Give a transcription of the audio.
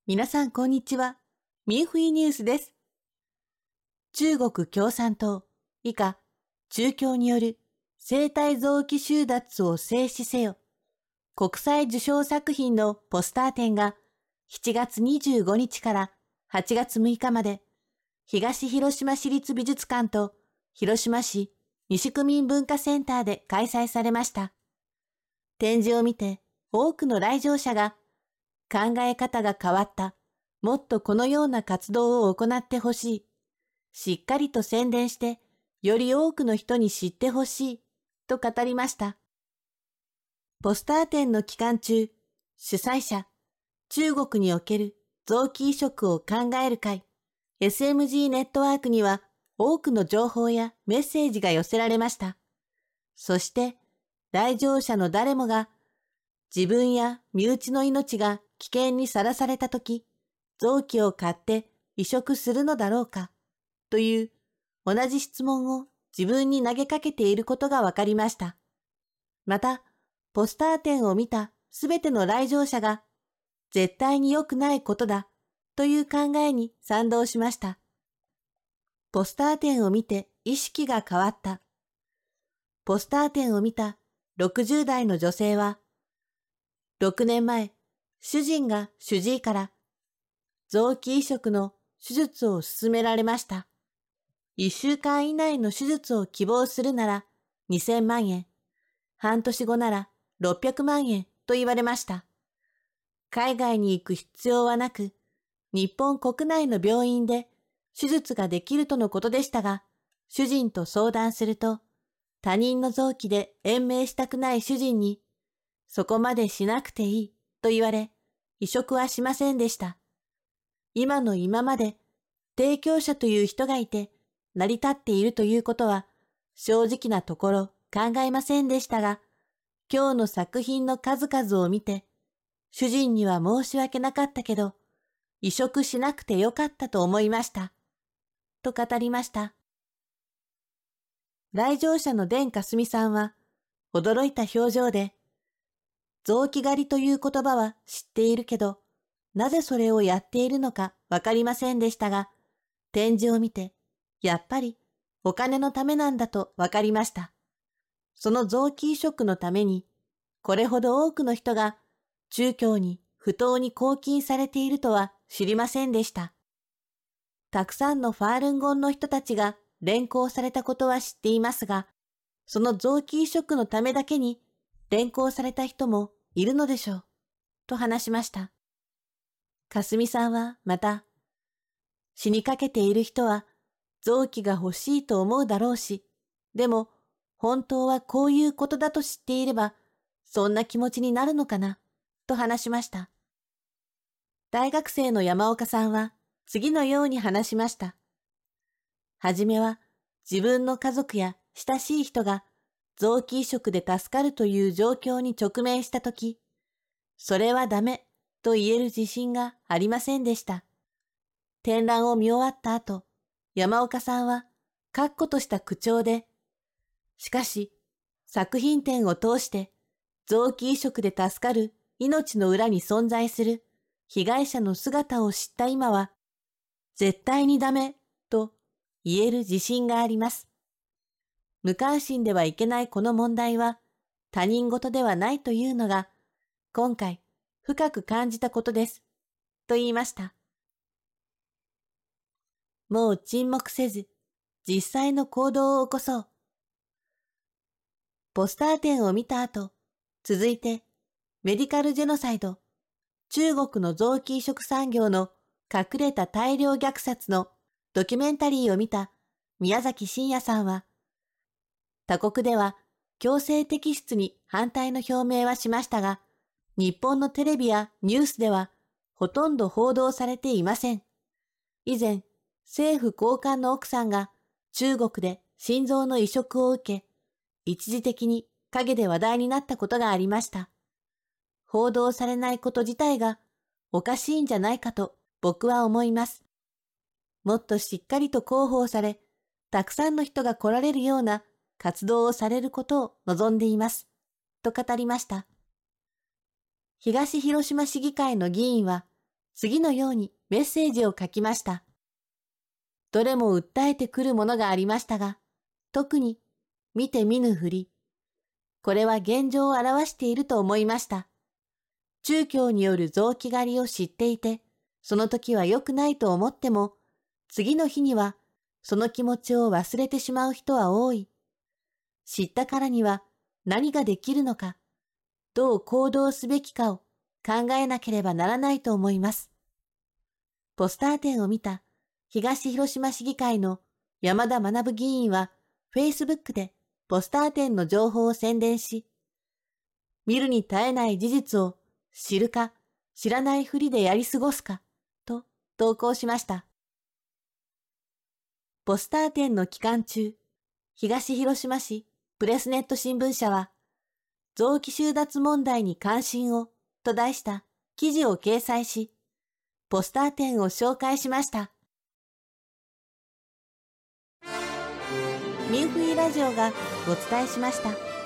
皆さんこんにちは。ミンフィニュースです。中国共産党以下中共による生体臓器収奪を制止せよ。国際受賞作品のポスター展が7月25日から8月6日まで東広島市立美術館と広島市西区民文化センターで開催されました。展示を見て多くの来場者が考え方が変わった。もっとこのような活動を行ってほしい。しっかりと宣伝して、より多くの人に知ってほしい。と語りました。ポスター展の期間中、主催者、中国における臓器移植を考える会、SMG ネットワークには多くの情報やメッセージが寄せられました。そして、来場者の誰もが、自分や身内の命が危険にさらされたとき、臓器を買って移植するのだろうかという同じ質問を自分に投げかけていることがわかりました。また、ポスター展を見たすべての来場者が絶対に良くないことだという考えに賛同しました。ポスター展を見て意識が変わった。ポスター展を見た60代の女性は、6年前、主人が主治医から臓器移植の手術を勧められました。1週間以内の手術を希望するなら2000万円、半年後なら600万円と言われました。海外に行く必要はなく、日本国内の病院で手術ができるとのことでしたが、主人と相談すると、他人の臓器で延命したくない主人に、そこまでしなくていいと言われ、移植はしませんでした。今の今まで提供者という人がいて成り立っているということは正直なところ考えませんでしたが、今日の作品の数々を見て、主人には申し訳なかったけど、移植しなくてよかったと思いました。と語りました。来場者の田かすみさんは驚いた表情で、臓器狩りという言葉は知っているけど、なぜそれをやっているのかわかりませんでしたが、展示を見て、やっぱりお金のためなんだとわかりました。その臓器移植のために、これほど多くの人が中共に不当に拘禁されているとは知りませんでした。たくさんのファールンゴンの人たちが連行されたことは知っていますが、その臓器移植のためだけに連行された人もいるのでしょう、と話しました。かすみさんはまた、死にかけている人は臓器が欲しいと思うだろうし、でも本当はこういうことだと知っていれば、そんな気持ちになるのかな、と話しました。大学生の山岡さんは次のように話しました。はじめは自分の家族や親しい人が臓器移植で助かるという状況に直面したとき、それはダメと言える自信がありませんでした。展覧を見終わった後、山岡さんは確固とした口調で、しかし作品展を通して臓器移植で助かる命の裏に存在する被害者の姿を知った今は、絶対にダメと言える自信があります。無関心ではいけないこの問題は他人事ではないというのが今回深く感じたことです。と言いました。もう沈黙せず実際の行動を起こそう。ポスター展を見た後、続いてメディカルジェノサイド、中国の臓器移植産業の隠れた大量虐殺のドキュメンタリーを見た宮崎真也さんは、他国では強制摘出に反対の表明はしましたが、日本のテレビやニュースではほとんど報道されていません。以前、政府高官の奥さんが中国で心臓の移植を受け、一時的に陰で話題になったことがありました。報道されないこと自体がおかしいんじゃないかと僕は思います。もっとしっかりと広報され、たくさんの人が来られるような活動をされることを望んでいます。と語りました。東広島市議会の議員は、 次のようにメッセージを書きました。どれも訴えてくるものがありましたが、特に見て見ぬふり。これは現状を表していると思いました。宗教による臓器狩りを知っていて、その時は良くないと思っても、次の日にはその気持ちを忘れてしまう人は多い。知ったからには何ができるのか、どう行動すべきかを考えなければならないと思います。ポスター展を見た東広島市議会の山田学議員は Facebook でポスター展の情報を宣伝し、見るに耐えない事実を知るか知らないふりでやり過ごすかと投稿しました。ポスター展の期間中、東広島市プレスネット新聞社は、臓器収奪問題に関心をと題した記事を掲載し、ポスター展を紹介しました。ミンフイラジオがお伝えしました。